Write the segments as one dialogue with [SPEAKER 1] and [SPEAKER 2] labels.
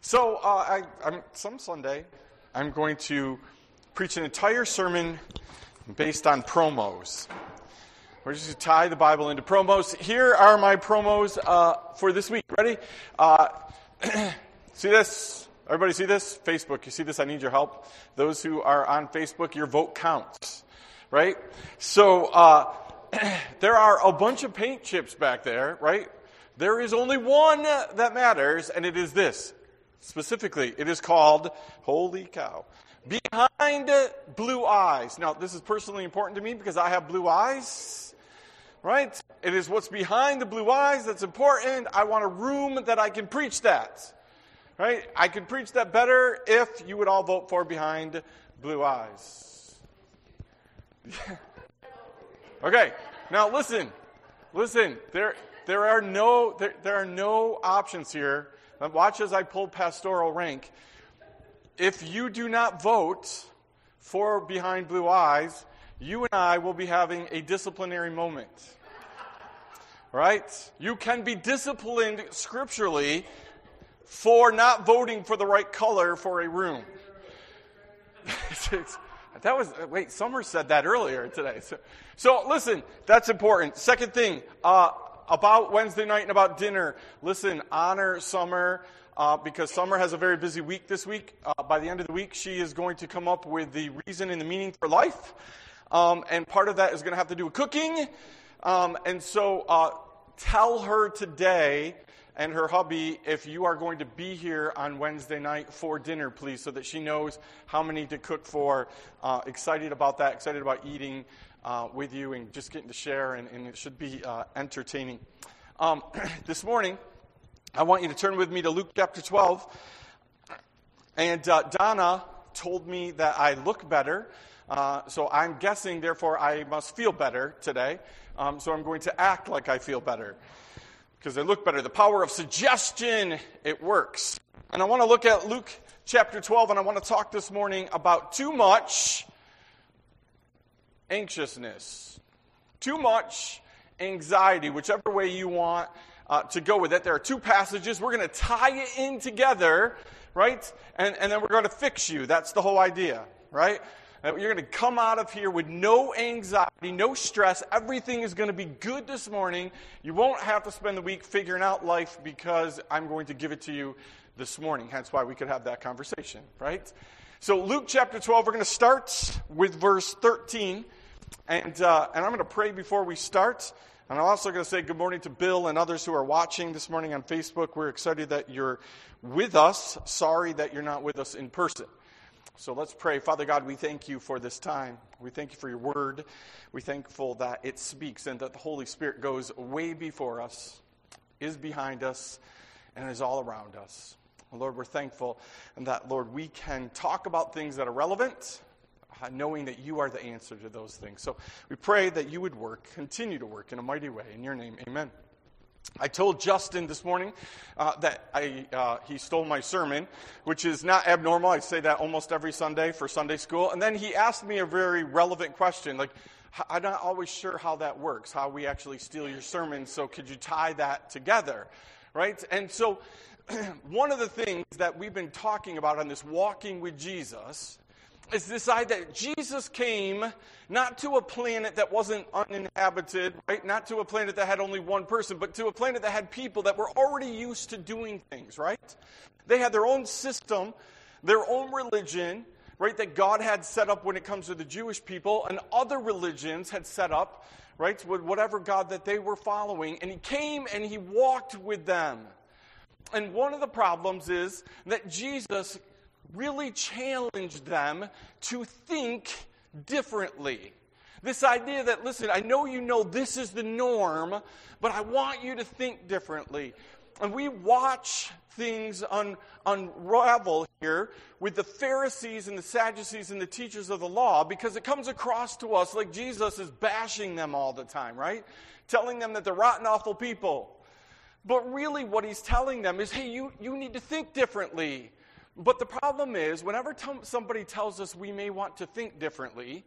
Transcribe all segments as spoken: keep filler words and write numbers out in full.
[SPEAKER 1] So, uh, I, I'm, some Sunday, I'm going to preach an entire sermon based on promos. We're just going to tie the Bible into promos. Here are my promos uh, for this week. Ready? Uh, see this? Everybody see this? Facebook. You see this? I need your help. Those who are on Facebook, your vote counts. Right? So, uh, there are a bunch of paint chips back there, right? There is only one that matters, and it is this. Specifically, it is called, holy cow, Behind Blue Eyes. Now, this is personally important to me because I have blue eyes, right? It is what's behind the blue eyes that's important. I want a room that I can preach that, right? I could preach that better if you would all vote for Behind Blue Eyes. Okay, now listen, listen. There, there are no, there, there are no options here. Watch as I pull pastoral rank. If you do not vote for Behind Blue Eyes, you and I will be having a disciplinary moment. Right? You can be disciplined scripturally for not voting for the right color for a room. That was, wait, Summer said that earlier today. So, so listen, that's important. Second thing, uh, about Wednesday night and about dinner. Listen, honor Summer uh, because Summer has a very busy week this week. Uh, by the end of the week, she is going to come up with the reason and the meaning for life. Um, and part of that is going to have to do with cooking. Um, and so uh, tell her today and her hubby if you are going to be here on Wednesday night for dinner, please, so that she knows how many to cook for. Uh, excited about that, excited about eating Uh, with you and just getting to share, and, and it should be uh, entertaining. Um, this morning, I want you to turn with me to Luke chapter twelve. And uh, Donna told me that I look better, uh, so I'm guessing, therefore, I must feel better today. Um, so I'm going to act like I feel better because I look better. The power of suggestion, it works. And I want to look at Luke chapter twelve, and I want to talk this morning about too much anxiousness, too much anxiety, whichever way you want uh, to go with it. There are two passages. We're going to tie it in together, right? And, and then we're going to fix you. That's the whole idea, right? That you're going to come out of here with no anxiety, no stress. Everything is going to be good this morning. You won't have to spend the week figuring out life because I'm going to give it to you this morning. Hence why we could have that conversation, right? So Luke chapter twelve, we're going to start with verse thirteen. And uh, and I'm going to pray before we start. And I'm also going to say good morning to Bill and others who are watching this morning on Facebook. We're excited that you're with us. Sorry that you're not with us in person. So let's pray. Father God, we thank you for this time. We thank you for your word. We're thankful that it speaks and that the Holy Spirit goes way before us, is behind us, and is all around us. Lord, we're thankful and that, Lord, we can talk about things that are relevant, knowing that you are the answer to those things. So we pray that you would work, continue to work in a mighty way. In your name, amen. I told Justin this morning uh, that I uh, he stole my sermon, which is not abnormal. I say that almost every Sunday for Sunday school. And then he asked me a very relevant question, like, I'm not always sure how that works, how we actually steal your sermon, so could you tie that together, right? And so one of the things that we've been talking about on this Walking with Jesus is this idea that Jesus came not to a planet that wasn't uninhabited, right? Not to a planet that had only one person, but to a planet that had people that were already used to doing things, right? They had their own system, their own religion, right, that God had set up when it comes to the Jewish people, and other religions had set up, right, with whatever God that they were following. And he came and he walked with them. And one of the problems is that Jesus really challenged them to think differently. This idea that, listen, I know you know this is the norm, but I want you to think differently. And we watch things un, unravel here with the Pharisees and the Sadducees and the teachers of the law, because it comes across to us like Jesus is bashing them all the time, right? Telling them that they're rotten, awful people. But really what he's telling them is, hey, you, you need to think differently. But the problem is, whenever t- somebody tells us we may want to think differently,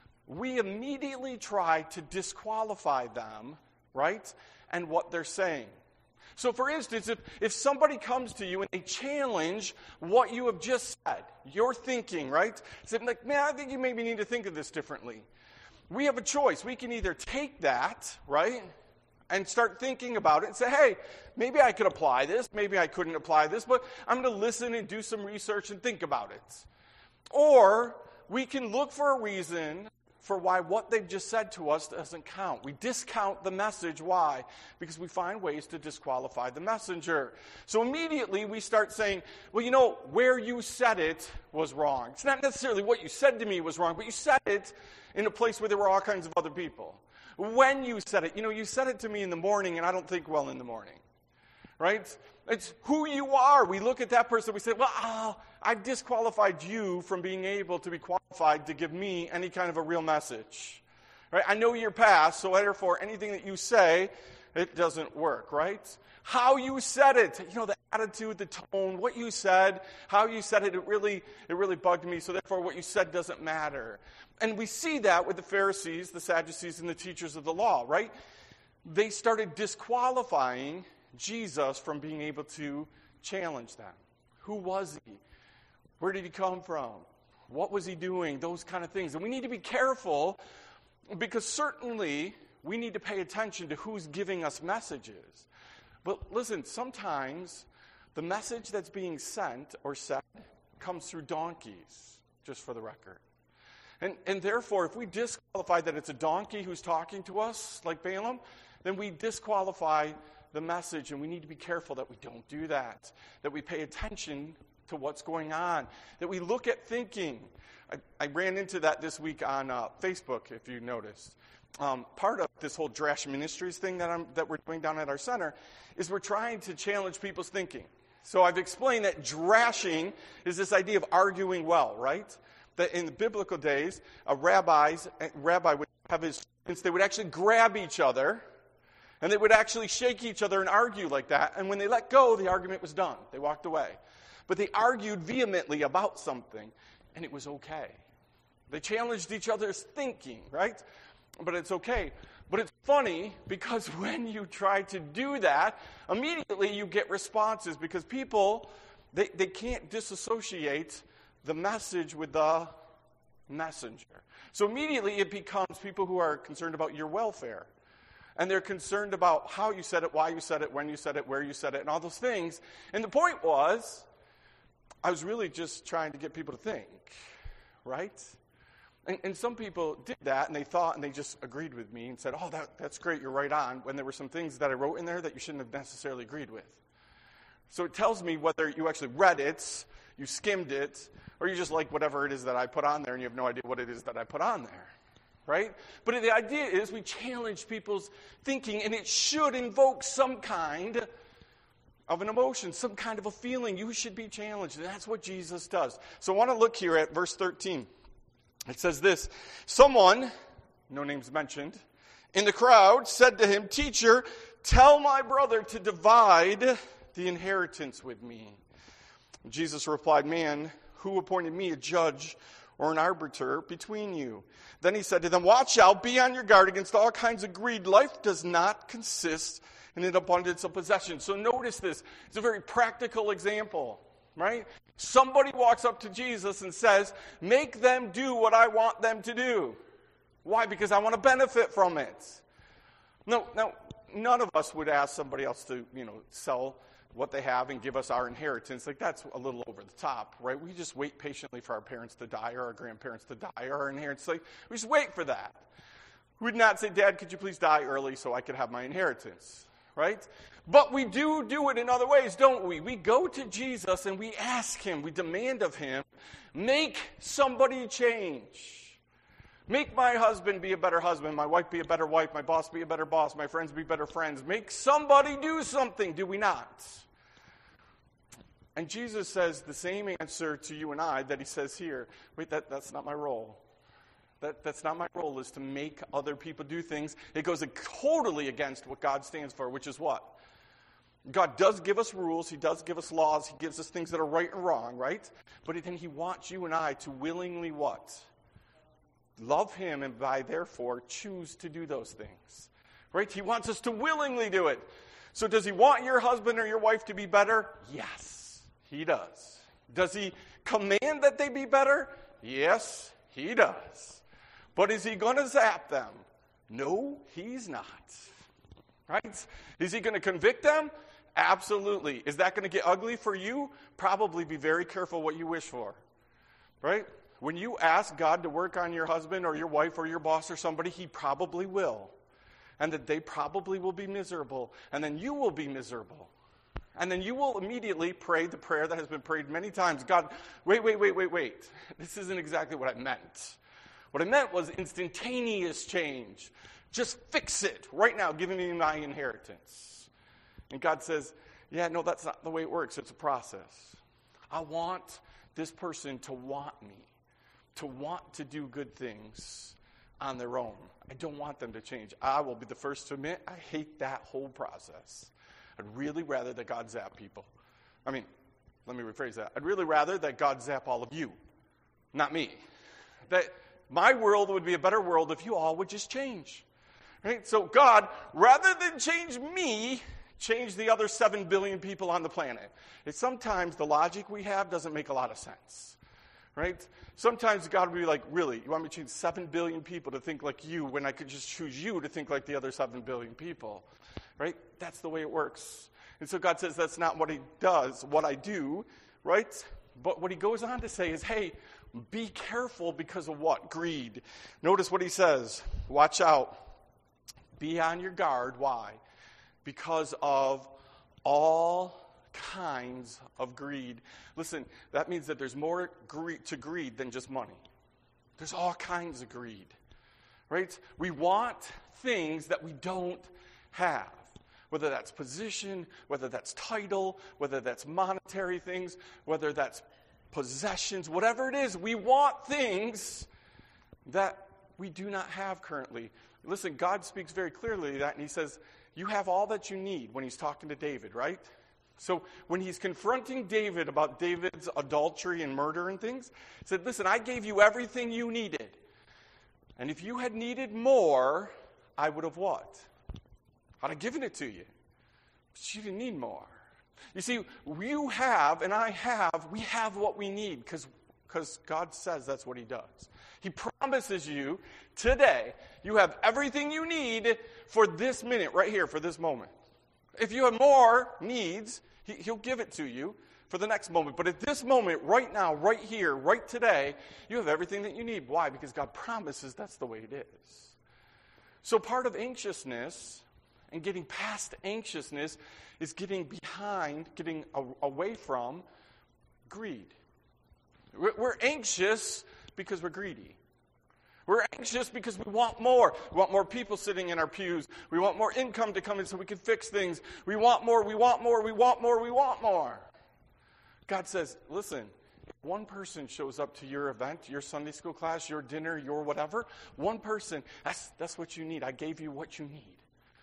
[SPEAKER 1] we immediately try to disqualify them, right, and what they're saying. So for instance, if, if somebody comes to you and they challenge what you have just said, your thinking, right? Say, like, man, I think you maybe need to think of this differently. We have a choice. We can either take that, right, and start thinking about it and say, hey, maybe I could apply this, maybe I couldn't apply this, but I'm going to listen and do some research and think about it. Or we can look for a reason for why what they've just said to us doesn't count. We discount the message. Why? Because we find ways to disqualify the messenger. So immediately we start saying, well, you know, where you said it was wrong. It's not necessarily what you said to me was wrong, but you said it in a place where there were all kinds of other people. When you said it, you know, you said it to me in the morning, and I don't think well in the morning, right? It's who you are. We look at that person, we say, well, oh, I've disqualified you from being able to be qualified to give me any kind of a real message, right? I know your past, so therefore anything that you say, it doesn't work, right? How you said it, you know, the attitude, the tone, what you said, how you said it, it really, it really bugged me, so therefore what you said doesn't matter. And we see that with the Pharisees, the Sadducees, and the teachers of the law, right? They started disqualifying Jesus from being able to challenge them. Who was he? Where did he come from? What was he doing? Those kind of things. And we need to be careful because certainly we need to pay attention to who's giving us messages. But listen, sometimes the message that's being sent or said comes through donkeys, just for the record. And, and therefore, if we disqualify that it's a donkey who's talking to us, like Balaam, then we disqualify the message, and we need to be careful that we don't do that, that we pay attention to what's going on, that we look at thinking. I, I ran into that this week on uh, Facebook, if you noticed. Um, part of this whole Drash Ministries thing that, I'm, that we're doing down at our center is we're trying to challenge people's thinking. So I've explained that drashing is this idea of arguing well, right? That in the biblical days, a rabbis, a rabbi would have his students, they would actually grab each other, and they would actually shake each other and argue like that. And when they let go, the argument was done. They walked away. But they argued vehemently about something, and it was okay. They challenged each other's thinking, right? But it's okay. But it's funny because when you try to do that, immediately you get responses because people, they, they can't disassociate the message with the messenger. So immediately it becomes people who are concerned about your welfare. And they're concerned about how you said it, why you said it, when you said it, where you said it, and all those things. And the point was, I was really just trying to get people to think, right? And, and some people did that, and they thought, and they just agreed with me and said, oh, that, that's great, you're right on, when there were some things that I wrote in there that you shouldn't have necessarily agreed with. So it tells me whether you actually read it, you skimmed it, or you just like whatever it is that I put on there, and you have no idea what it is that I put on there. Right? But the idea is we challenge people's thinking, and it should invoke some kind of an emotion, some kind of a feeling. You should be challenged, and that's what Jesus does. So I want to look here at verse thirteen. It says this, someone, no names mentioned, in the crowd said to him, Teacher, tell my brother to divide the inheritance with me. Jesus replied, Man, who appointed me a judge or an arbiter between you? Then he said to them, Watch out, be on your guard against all kinds of greed. Life does not consist in an abundance of possessions. So notice this. It's a very practical example, right? Somebody walks up to Jesus and says, Make them do what I want them to do. Why? Because I want to benefit from it. No, no, none of us would ask somebody else to, you know, sell what they have and give us our inheritance. Like, that's a little over the top, right? We just wait patiently for our parents to die or our grandparents to die or our inheritance. Like, we just wait for that. We would not say, Dad, could you please die early so I could have my inheritance, right? But we do do it in other ways, don't we? We go to Jesus and we ask him, we demand of him, make somebody change. Make my husband be a better husband, my wife be a better wife, my boss be a better boss, my friends be better friends. Make somebody do something, do we not? And Jesus says the same answer to you and I that he says here. Wait, that, that's not my role. That, that's not my role, is to make other people do things. It goes totally against what God stands for, which is what? God does give us rules. He does give us laws. He gives us things that are right and wrong, right? But then he wants you and I to willingly what? Love him, and by therefore choose to do those things, right? He wants us to willingly do it. So does he want your husband or your wife to be better? Yes, he does. Does he command that they be better? Yes, he does. But is he going to zap them? No, he's not. Right? Is he going to convict them? Absolutely. Is that going to get ugly for you? Probably be very careful what you wish for. Right? When you ask God to work on your husband or your wife or your boss or somebody, he probably will. And that they probably will be miserable. And then you will be miserable. And then you will immediately pray the prayer that has been prayed many times. God, wait, wait, wait, wait, wait. This isn't exactly what I meant. What I meant was instantaneous change. Just fix it right now. Give me my inheritance. And God says, yeah, no, that's not the way it works. It's a process. I want this person to want me, to want to do good things on their own. I don't want them to change. I will be the first to admit, I hate that whole process. I'd really rather that God zap people. I mean, let me rephrase that. I'd really rather that God zap all of you, not me. That my world would be a better world if you all would just change. Right? So God, rather than change me, change the other seven billion people on the planet. It's sometimes the logic we have doesn't make a lot of sense. Right? Sometimes God will be like, really, you want me to change seven billion people to think like you when I could just choose you to think like the other seven billion people? Right? That's the way it works. And so God says that's not what he does, what I do, right? But what he goes on to say is, hey, be careful because of what? Greed. Notice what he says. Watch out. Be on your guard. Why? Because of all kinds of greed. Listen, that means that there's more greed to greed than just money. There's all kinds of greed, right? We want things that we don't have, whether that's position, whether that's title, whether that's monetary things, whether that's possessions, whatever it is, we want things that we do not have currently. Listen, God speaks very clearly that, and he says, you have all that you need when he's talking to David, right? So when he's confronting David about David's adultery and murder and things, he said, listen, I gave you everything you needed. And if you had needed more, I would have what? I'd have given it to you. But you didn't need more. You see, you have, and I have, we have what we need because because God says that's what he does. He promises you today, you have everything you need for this minute right here, for this moment. If you have more needs, he, he'll give it to you for the next moment. But at this moment, right now, right here, right today, you have everything that you need. Why? Because God promises that's the way it is. So part of anxiousness and getting past anxiousness is getting behind, getting a, away from greed. We're, we're anxious because we're greedy. We're anxious because we want more. We want more people sitting in our pews. We want more income to come in so we can fix things. We want more, we want more, we want more, we want more. God says, listen, if one person shows up to your event, your Sunday school class, your dinner, your whatever, one person, that's, that's what you need. I gave you what you need.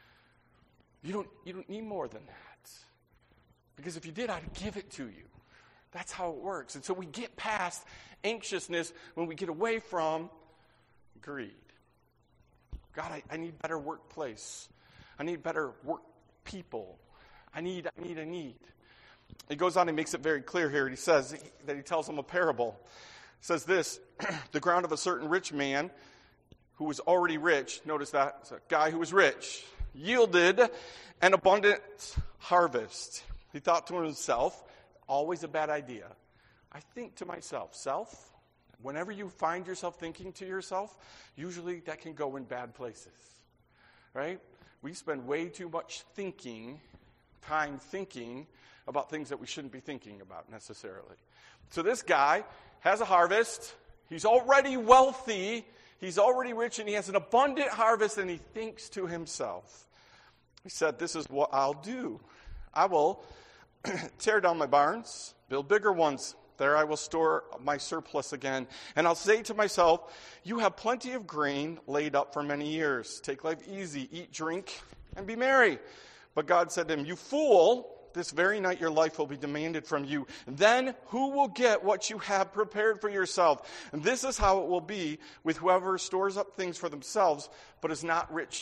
[SPEAKER 1] You don't, you don't need more than that. Because if you did, I'd give it to you. That's how it works. And so we get past anxiousness when we get away from greed. God, I, I need better workplace. I need better work people. I need, I need, I need. He goes on and makes it very clear here. He says that he tells them a parable. He says this, the ground of a certain rich man who was already rich, notice that, it's a guy who was rich, yielded an abundant harvest. He thought to himself, always a bad idea. I think to myself, self, whenever you find yourself thinking to yourself, usually that can go in bad places, right? We spend way too much thinking, time thinking about things that we shouldn't be thinking about necessarily. So this guy has a harvest. He's already wealthy. He's already rich, and he has an abundant harvest, and he thinks to himself. He said, this is what I'll do. I will tear down my barns, build bigger ones. There I will store my surplus again. And I'll say to myself, you have plenty of grain laid up for many years. Take life easy, eat, drink, and be merry. But God said to him, you fool, this very night your life will be demanded from you. Then who will get what you have prepared for yourself? And this is how it will be with whoever stores up things for themselves, but is not rich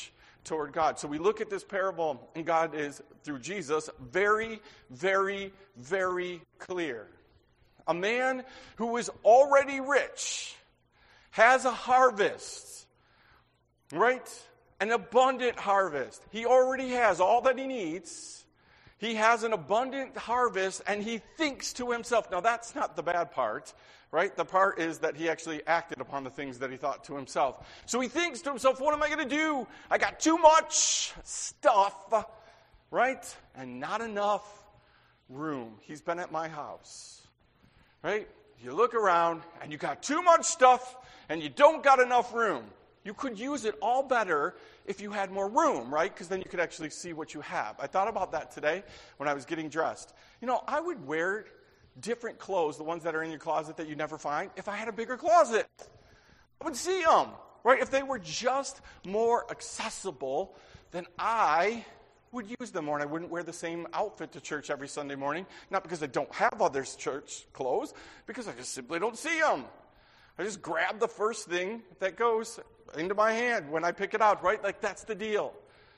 [SPEAKER 1] toward God. So we look at this parable, and God is, through Jesus, very, very, very clear. A man who is already rich has a harvest, right? An abundant harvest. He already has all that he needs. He has an abundant harvest, and he thinks to himself. Now, that's not the bad part, right? The part is that he actually acted upon the things that he thought to himself. So he thinks to himself, what am I going to do? I got too much stuff, right? And not enough room. He's been at my house, right? You look around, and you got too much stuff, and you don't got enough room. You could use it all better if you had more room, right? Because then you could actually see what you have. I thought about that today when I was getting dressed. You know, I would wear different clothes, the ones that are in your closet that you never find, if I had a bigger closet. I would see them, right? If they were just more accessible, then I would use them more, and I wouldn't wear the same outfit to church every Sunday morning. Not because I don't have other church clothes, because I just simply don't see them. I just grab the first thing that goes into my hand when I pick it out, right? Like, that's the deal.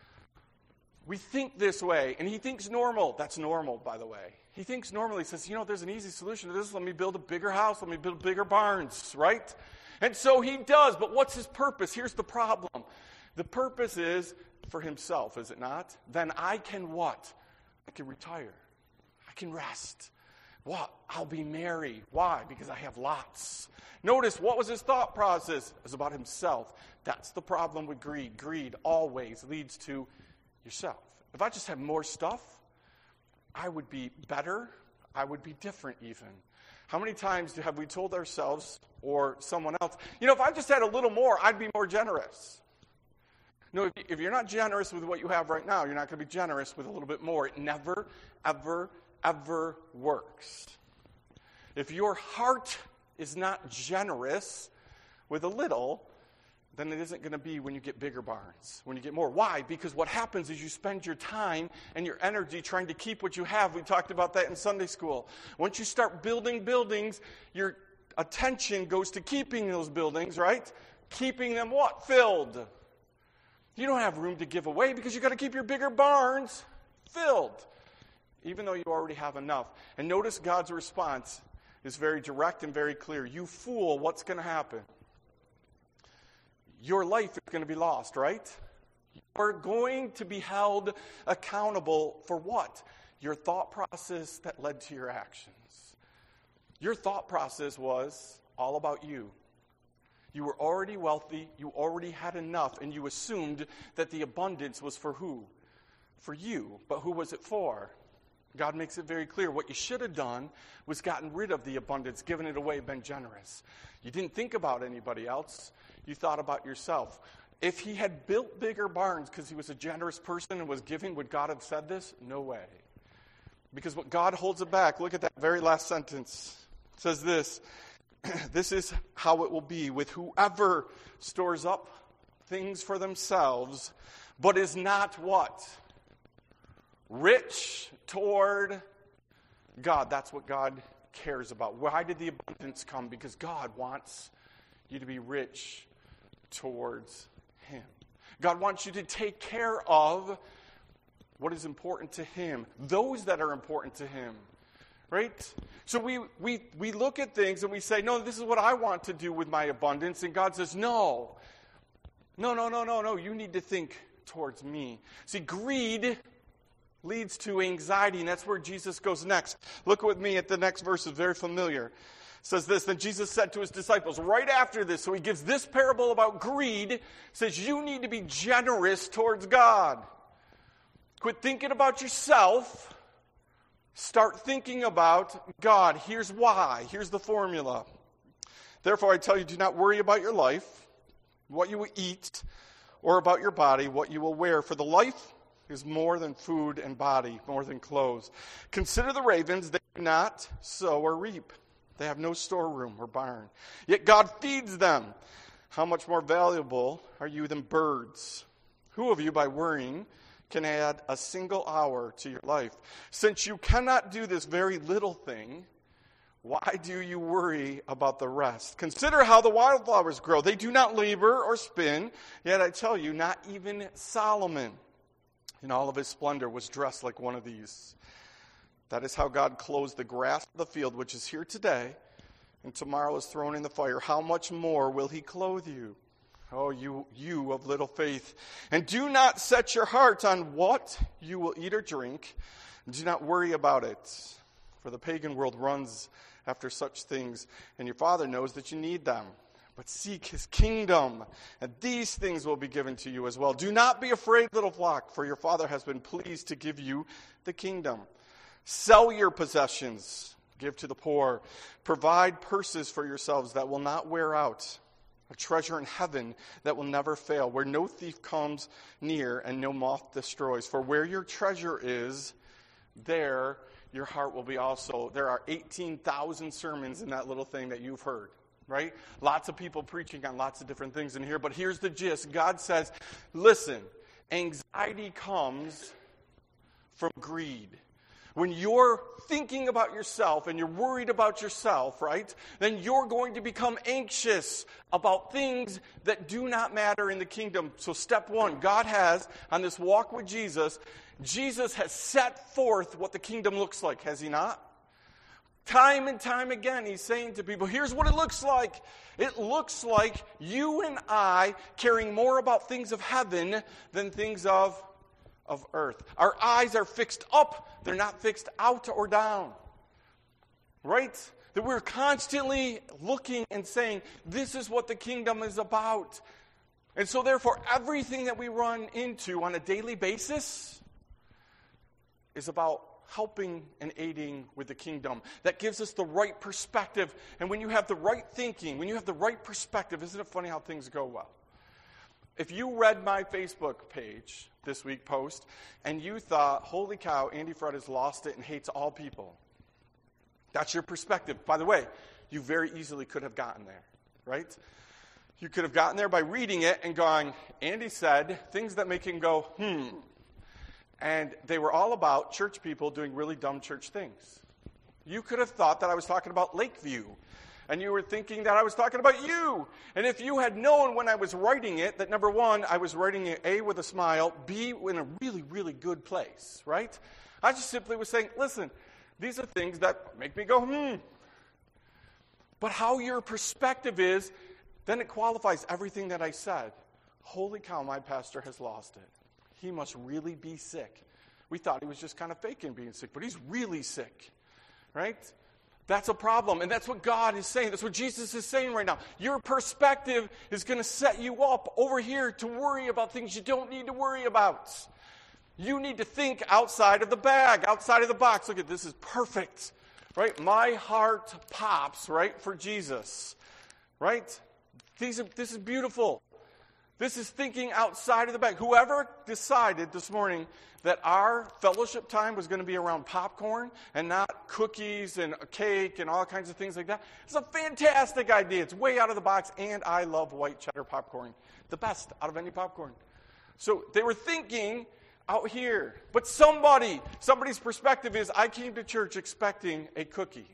[SPEAKER 1] We think this way, and he thinks normal. That's normal, by the way. He thinks normal. He says, you know, there's an easy solution to this. Let me build a bigger house. Let me build bigger barns, right? And so he does, but what's his purpose? Here's the problem. The purpose is for himself, is it not? Then I can what? I can retire. I can rest. What? I'll be merry. Why? Because I have lots. Notice, what was his thought process? It was about himself. That's the problem with greed. Greed always leads to yourself. If I just had more stuff, I would be better. I would be different even. How many times have we told ourselves or someone else, you know, if I just had a little more, I'd be more generous. No, if you're not generous with what you have right now, you're not going to be generous with a little bit more. It never, ever, ever works. If your heart is not generous with a little, then it isn't going to be when you get bigger barns, when you get more. Why? Because what happens is you spend your time and your energy trying to keep what you have. We talked about that in Sunday school. Once you start building buildings, your attention goes to keeping those buildings, right? Keeping them what? Filled. You don't have room to give away because you've got to keep your bigger barns filled, even though you already have enough. And notice God's response is very direct and very clear. You fool, what's going to happen? Your life is going to be lost, right? You're going to be held accountable for what? Your thought process that led to your actions. Your thought process was all about you. You were already wealthy, you already had enough, and you assumed that the abundance was for who? For you. But who was it for? God makes it very clear. What you should have done was gotten rid of the abundance, given it away, been generous. You didn't think about anybody else. You thought about yourself. If he had built bigger barns because he was a generous person and was giving, would God have said this? No way. Because what God holds it back, look at that very last sentence. It says this, this is how it will be with whoever stores up things for themselves, but is not what? Rich toward God. That's what God cares about. Why did the abundance come? Because God wants you to be rich towards him. God wants you to take care of what is important to him, those that are important to him, right? So we we we look at things and we say, no, this is what I want to do with my abundance, and God says, no, no, no, no, no, no, you need to think towards me. See, greed leads to anxiety, and that's where Jesus goes next. Look with me at the next verse, it's very familiar. It says this, then Jesus said to his disciples, right after this, so he gives this parable about greed, says you need to be generous towards God. Quit thinking about yourself. Start thinking about God. Here's why. Here's the formula. Therefore, I tell you, do not worry about your life, what you will eat, or about your body, what you will wear. For the life is more than food and body, more than clothes. Consider the ravens, they do not sow or reap. They have no storeroom or barn. Yet God feeds them. How much more valuable are you than birds? Who of you, by worrying, can add a single hour to your life? Since you cannot do this very little thing, Why do you worry about the rest? Consider how the wildflowers grow. They do not labor or spin, yet I tell you, not even Solomon in all of his splendor was dressed like one of these. That is how God clothes the grass of the field, which is here today, and tomorrow is thrown in the fire. How much more will he clothe you? Oh, you, you of little faith. And do not set your heart on what you will eat or drink. Do not worry about it. For the pagan world runs after such things, and your Father knows that you need them. But seek his kingdom, and these things will be given to you as well. Do not be afraid, little flock, for your Father has been pleased to give you the kingdom. Sell your possessions, give to the poor. Provide purses for yourselves that will not wear out, a treasure in heaven that will never fail, where no thief comes near and no moth destroys. For where your treasure is, there your heart will be also. There are eighteen thousand sermons in that little thing that you've heard, right? Lots of people preaching on lots of different things in here, but here's the gist. God says, listen, anxiety comes from greed. When you're thinking about yourself and you're worried about yourself, right, then you're going to become anxious about things that do not matter in the kingdom. So step one, God has, on this walk with Jesus, Jesus has set forth what the kingdom looks like, has he not? Time and time again, he's saying to people, here's what it looks like. It looks like you and I caring more about things of heaven than things of of earth. Our eyes are fixed up. They're not fixed out or down. Right? That we're constantly looking and saying, this is what the kingdom is about. And so therefore, everything that we run into on a daily basis is about helping and aiding with the kingdom. That gives us the right perspective. And when you have the right thinking, when you have the right perspective, isn't it funny how things go well? If you read my Facebook page this week post, and you thought, holy cow, Andy Fred has lost it and hates all people. That's your perspective. By the way, you very easily could have gotten there, right? You could have gotten there by reading it and going, Andy said things that make him go, hmm. And they were all about church people doing really dumb church things. You could have thought that I was talking about Lakeview. And you were thinking that I was talking about you. And if you had known when I was writing it, that number one, I was writing it A, with a smile, B, in a really, really good place, right? I just simply was saying, listen, these are things that make me go, hmm. But how your perspective is, then it qualifies everything that I said. Holy cow, my pastor has lost it. He must really be sick. We thought he was just kind of faking being sick, but he's really sick, right? That's a problem, and that's what God is saying. That's what Jesus is saying right now. Your perspective is going to set you up over here to worry about things you don't need to worry about. You need to think outside of the bag, outside of the box. Look at this, is perfect, right? My heart pops, right, for Jesus, right? These are, this is beautiful. This is thinking outside of the bag. Whoever decided this morning that our fellowship time was going to be around popcorn and not cookies and a cake and all kinds of things like that, it's a fantastic idea. It's way out of the box, and I love white cheddar popcorn. The best out of any popcorn. So they were thinking out here. But somebody, somebody's perspective is, I came to church expecting a cookie.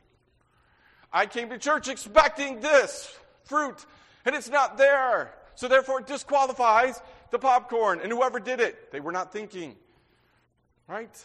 [SPEAKER 1] I came to church expecting this fruit, and it's not there. So therefore it disqualifies the popcorn. And whoever did it, they were not thinking. Right?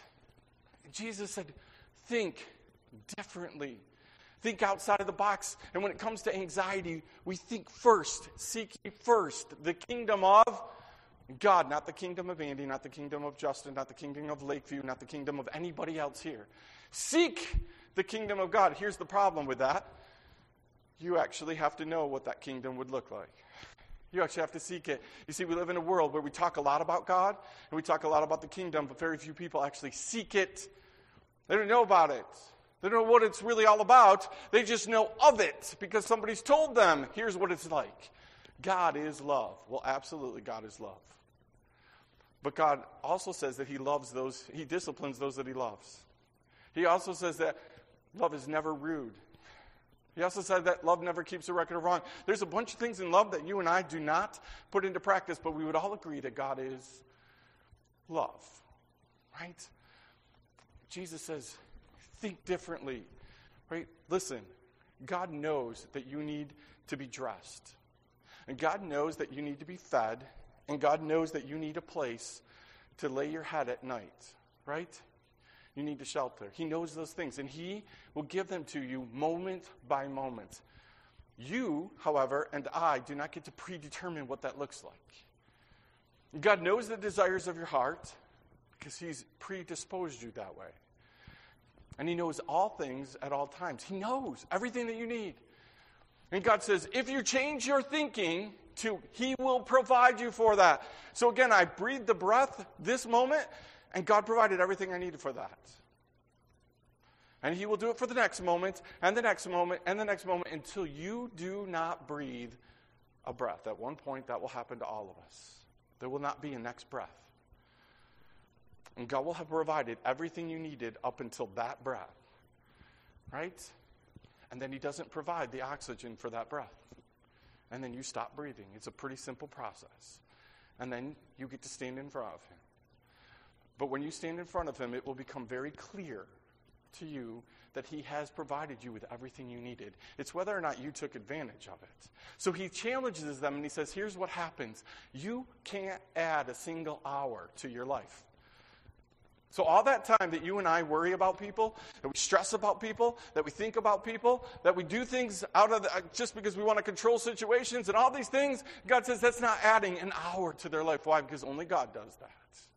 [SPEAKER 1] Jesus said, think differently. Think outside of the box. And when it comes to anxiety, we think first. Seek ye first the kingdom of God. Not the kingdom of Andy, not the kingdom of Justin, not the kingdom of Lakeview, not the kingdom of anybody else here. Seek the kingdom of God. Here's the problem with that. You actually have to know what that kingdom would look like. You actually have to seek it. You see, we live in a world where we talk a lot about God, and we talk a lot about the kingdom, but very few people actually seek it. They don't know about it. They don't know what it's really all about. They just know of it because somebody's told them, here's what it's like. God is love. Well, absolutely, God is love. But God also says that he loves those, he disciplines those that he loves. He also says that love is never rude. He also said that love never keeps a record of wrong. There's a bunch of things in love that you and I do not put into practice, but we would all agree that God is love, right? Jesus says, think differently. Right? Listen, God knows that you need to be dressed. And God knows that you need to be fed. And God knows that you need a place to lay your head at night. Right? You need to shelter. He knows those things. And He will give them to you moment by moment. You, however, and I do not get to predetermine what that looks like. God knows the desires of your heart because He's predisposed you that way. And He knows all things at all times. He knows everything that you need. And God says, if you change your thinking to, He will provide you for that. So again, I breathed the breath this moment, and God provided everything I needed for that. And He will do it for the next moment, and the next moment, and the next moment, until you do not breathe a breath. At one point, that will happen to all of us. There will not be a next breath. And God will have provided everything you needed up until that breath. Right? And then He doesn't provide the oxygen for that breath. And then you stop breathing. It's a pretty simple process. And then you get to stand in front of Him. But when you stand in front of Him, it will become very clear to you that He has provided you with everything you needed. It's whether or not you took advantage of it. So He challenges them and He says, here's what happens. You can't add a single hour to your life. So all that time that you and I worry about people, that we stress about people, that we think about people, that we do things out of the, just because we want to control situations and all these things, God says that's not adding an hour to their life. Why? Because only God does that.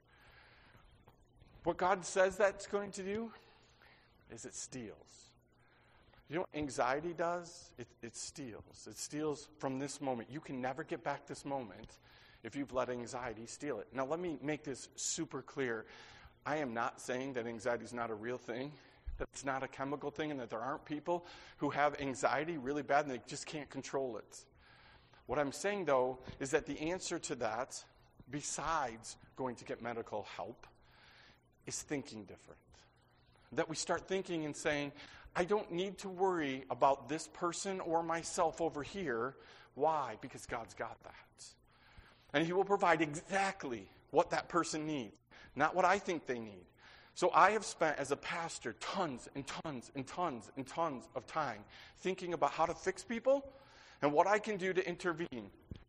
[SPEAKER 1] What God says that's going to do is it steals. You know what anxiety does? It, it steals. It steals from this moment. You can never get back this moment if you've let anxiety steal it. Now let me make this super clear. I am not saying that anxiety is not a real thing, that it's not a chemical thing, and that there aren't people who have anxiety really bad and they just can't control it. What I'm saying, though, is that the answer to that, besides going to get medical help, is thinking different. That we start thinking and saying, I don't need to worry about this person or myself over here. Why? Because God's got that. And He will provide exactly what that person needs. Not what I think they need. So I have spent, as a pastor, tons and tons and tons and tons of time thinking about how to fix people and what I can do to intervene.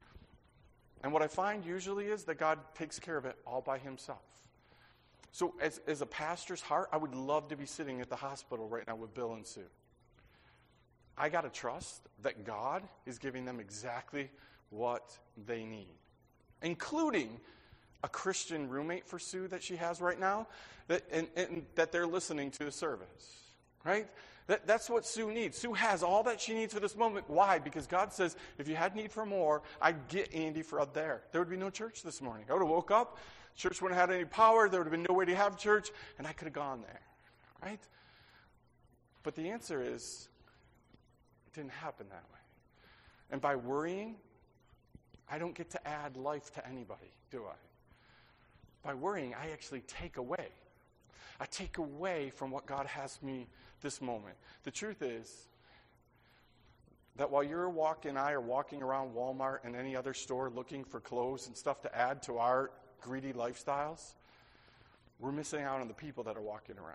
[SPEAKER 1] And what I find usually is that God takes care of it all by Himself. So as, as a pastor's heart, I would love to be sitting at the hospital right now with Bill and Sue. I got to trust that God is giving them exactly what they need, including a Christian roommate for Sue that she has right now, that, and, and that they're listening to the service, right? That, that's what Sue needs. Sue has all that she needs for this moment. Why? Because God says, if you had need for more, I'd get Andy for up there. There would be no church this morning. I would have woke up, church wouldn't have had any power, there would have been no way to have church, and I could have gone there, right? But the answer is, it didn't happen that way. And by worrying, I don't get to add life to anybody, do I? By worrying, I actually take away. I take away from what God has me this moment. The truth is that while you're walking, and I are walking around Walmart and any other store looking for clothes and stuff to add to our greedy lifestyles, we're missing out on the people that are walking around.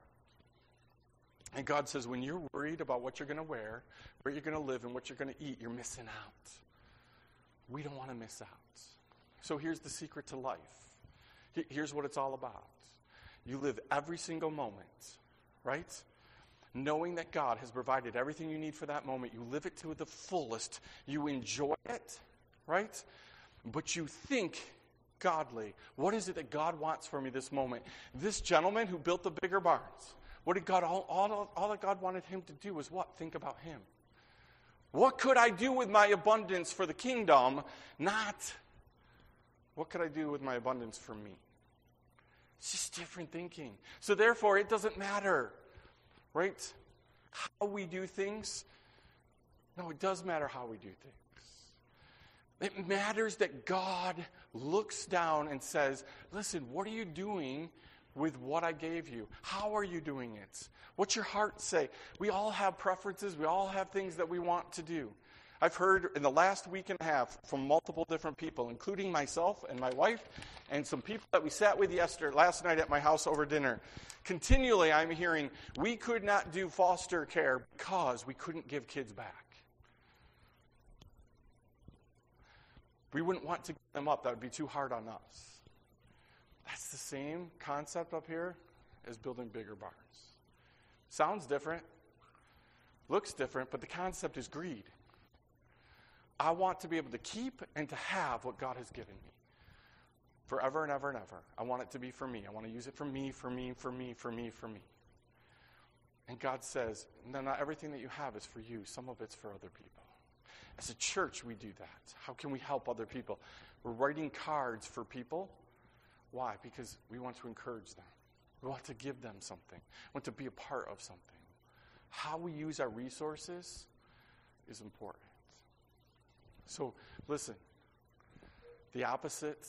[SPEAKER 1] And God says, when you're worried about what you're going to wear, where you're going to live, and what you're going to eat, you're missing out. We don't want to miss out. So here's the secret to life. Here's what it's all about. You live every single moment, right? Knowing that God has provided everything you need for that moment. You live it to the fullest. You enjoy it, right? But you think godly. What is it that God wants for me this moment? This gentleman who built the bigger barns, what did God, all, all, all that God wanted him to do was what? Think about him. What could I do with my abundance for the kingdom? Not, what could I do with my abundance for me? It's just different thinking. So therefore, it doesn't matter, right, how we do things. No, it does matter how we do things. It matters that God looks down and says, listen, what are you doing with what I gave you? How are you doing it? What's your heart say? We all have preferences. We all have things that we want to do. I've heard in the last week and a half from multiple different people, including myself and my wife and some people that we sat with yesterday, last night at my house over dinner. Continually, I'm hearing, we could not do foster care because we couldn't give kids back. We wouldn't want to give them up. That would be too hard on us. That's the same concept up here as building bigger barns. Sounds different, looks different, but the concept is greed. I want to be able to keep and to have what God has given me forever and ever and ever. I want it to be for me. I want to use it for me, for me, for me, for me, for me. And God says, no, not everything that you have is for you. Some of it's for other people. As a church, we do that. How can we help other people? We're writing cards for people. Why? Because we want to encourage them. We want to give them something. We want to be a part of something. How we use our resources is important. So, listen. The opposite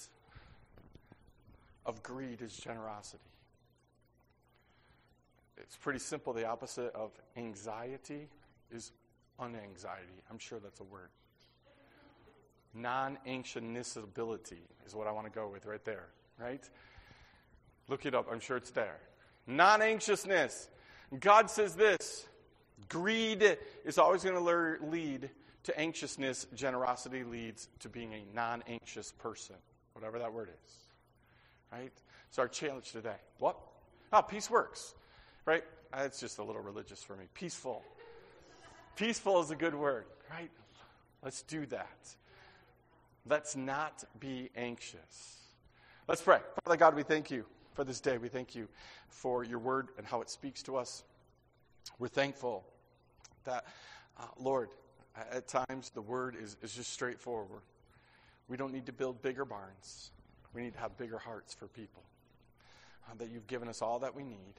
[SPEAKER 1] of greed is generosity. It's pretty simple. The opposite of anxiety is unanxiety. I'm sure that's a word. Non-anxiousnessability is what I want to go with right there, right? Look it up. I'm sure it's there. Non-anxiousness. God says this. Greed is always going to lead to anxiousness. Generosity leads to being a non-anxious person, whatever that word is. Right? So our challenge today. What? Oh, peace works. Right? It's just a little religious for me. Peaceful. Peaceful is a good word, right? Let's do that. Let's not be anxious. Let's pray. Father God, we thank you for this day. We thank you for your word and how it speaks to us. We're thankful that, uh, Lord, at times the word is, is just straightforward. We don't need to build bigger barns. We need to have bigger hearts for people. Uh, that you've given us all that we need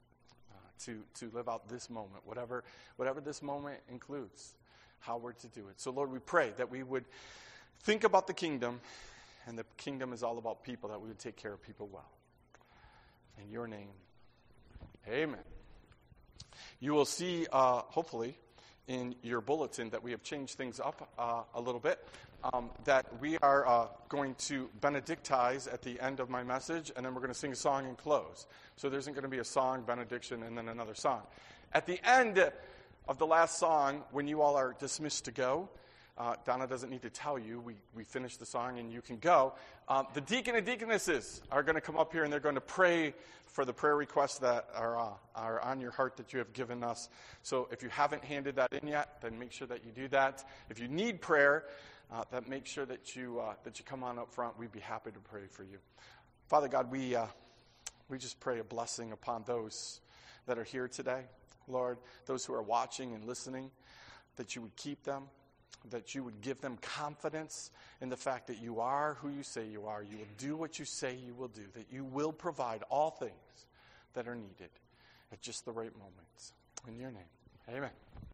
[SPEAKER 1] to, to live out this moment, whatever, whatever this moment includes, how we're to do it. So, Lord, we pray that we would think about the kingdom, and the kingdom is all about people, that we would take care of people well. In your name, amen. You will see, uh, hopefully, in your bulletin that we have changed things up uh, a little bit, um, that we are uh, going to benedictize at the end of my message, and then we're going to sing a song and close. So there isn't going to be a song, benediction, and then another song. At the end of the last song, when you all are dismissed to go, uh, Donna doesn't need to tell you, we, we finish the song and you can go. Um, the deacon and deaconesses are going to come up here and they're going to pray for the prayer requests that are, uh, are on your heart that you have given us. So if you haven't handed that in yet, then make sure that you do that. If you need prayer, uh, then make sure that you uh, that you come on up front. We'd be happy to pray for you. Father God, we uh, we just pray a blessing upon those that are here today. Lord, those who are watching and listening, that you would keep them, that you would give them confidence in the fact that you are who you say you are. You will do what you say you will do, that you will provide all things that are needed at just the right moment. In your name, amen.